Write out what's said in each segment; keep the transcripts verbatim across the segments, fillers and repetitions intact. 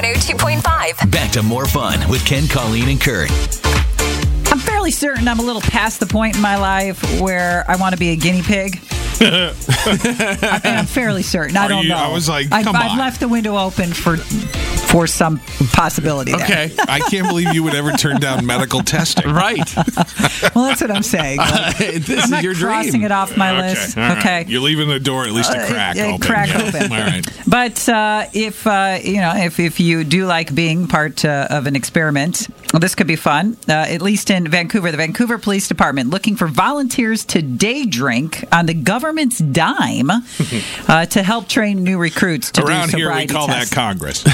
one oh two point five. Back to more fun with Ken, Colleen, and Kurt. I'm fairly certain I'm a little past the point in my life where I want to be a guinea pig. I mean, I'm fairly certain. I Are don't you- know. I was like, I've, come I've on. left the window open for for some possibility there. Okay. I can't believe you would ever turn down medical testing. Right. Well, that's what I'm saying. Uh, this I'm is not your crossing dream. it off my Okay, list. all right. Okay. You're leaving the door at least a Uh, crack uh, open. crack Yeah. open. All right. But uh, if uh, you know, if, if you do like being part uh, of an experiment, well, this could be fun. Uh, at least in Vancouver, the Vancouver Police Department looking for volunteers to day drink on the government's dime uh, to help train new recruits to Around do here, we sobriety call tests. that Congress.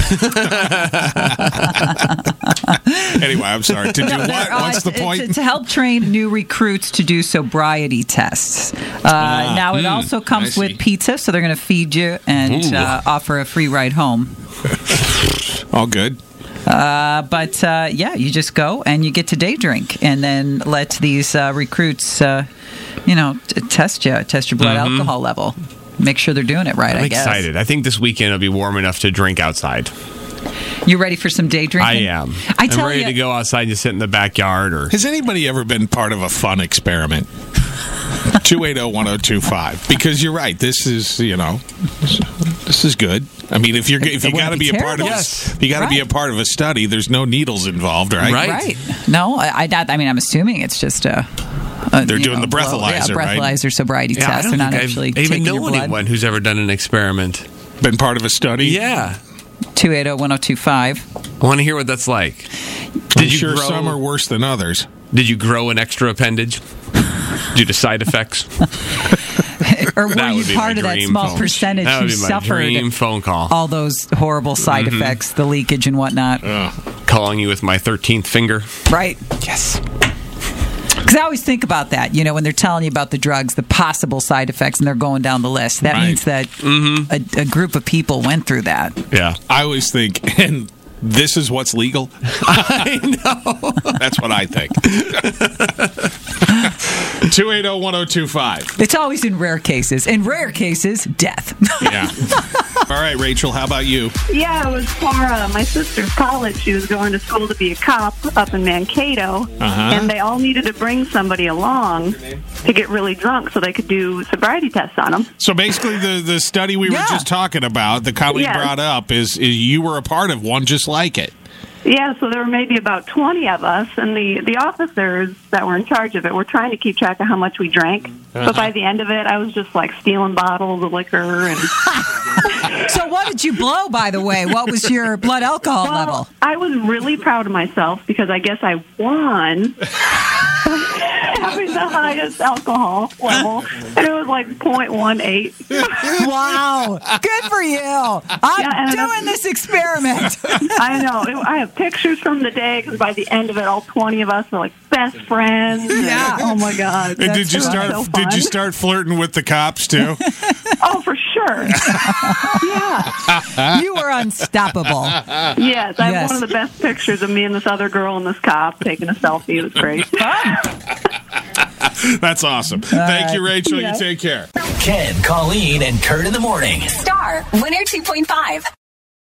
Anyway, I'm sorry. To do No, what? they're, uh, What's the to- point? To, to help train new recruits to do sobriety tests. Uh, now, it also comes I with see. pizza, so they're going to feed you and Ooh. uh, offer a free ride home. All good. Uh, but uh, yeah, you just go and you get to day drink, and then let these uh, recruits, uh, you know, t- test you, test your blood alcohol level, make sure they're doing it right. I'm I guess. excited. I think this weekend will be warm enough to drink outside. You ready for some day I drinking? am. I I'm tell ready you, to go outside and just sit in the backyard or. Has anybody ever been part of a fun experiment? two eight zero, one zero two five. Because you're right. This is, you know, this is good. I mean, if you're if you It got to wouldn't be be a part of terrible. this, you got to be a Right. part of a study. There's no needles involved, right? Right. right? No, I, I, not- I mean, I'm assuming it's just a. a, They're you doing know, the breathalyzer, yeah, right? breathalyzer sobriety Yeah, I test. don't They're not think actually I've even taking your know blood. anyone who's ever done an experiment. Been part of a study? Yeah. two eight zero, one zero two five. I want to hear what that's like. I'm Did you sure grow, some are worse than others. Did you grow an extra appendage due to side effects? Or were That you would be part my of that dream small phone. percentage That who would be my suffered dream phone call. all those horrible side Mm-hmm. effects, the leakage and whatnot? Calling you with my thirteenth finger. Right. Yes. Because I always think about that, you know, when they're telling you about the drugs, the possible side effects, and they're going down the list. That Right. means that Mm-hmm. a, a group of people went through that. Yeah. I always think, and this is what's legal? I know. That's what I think. two eight zero, one zero two five. It's always in rare cases. In rare cases, death. Yeah. All right, Rachel, how about you? Yeah, it was for uh, my sister's college. She was going to school to be a cop up in Mankato, Uh-huh. and they all needed to bring somebody along to get really drunk so they could do sobriety tests on them. So basically, the, the study we Yeah. were just talking about, the colleague Yes. brought up, is, is you were a part of one just like it. Yeah, so there were maybe about twenty of us, and the, the officers that were in charge of it were trying to keep track of how much we drank. But by the end of it, I was just like stealing bottles of liquor. And So what did you blow, by the way? What was your blood alcohol well, level? I was really proud of myself because I guess I won having the highest alcohol level, and it was like point one eight. Wow. Good for you. I'm Yeah, and doing this experiment. I know. It- I have pictures from the day because by the end of it, all twenty of us were like best friends. Yeah. Oh my god. And did That's you so start? fun. Did you start flirting with the cops too? Oh, for sure. Yeah. You were unstoppable. Yes, I have Yes. one of the best pictures of me and this other girl and this cop taking a selfie. It was great. That's awesome. Thank you, Rachel. Yeah. You take care. Ken, Colleen, and Kurt in the morning. Star one oh two point five.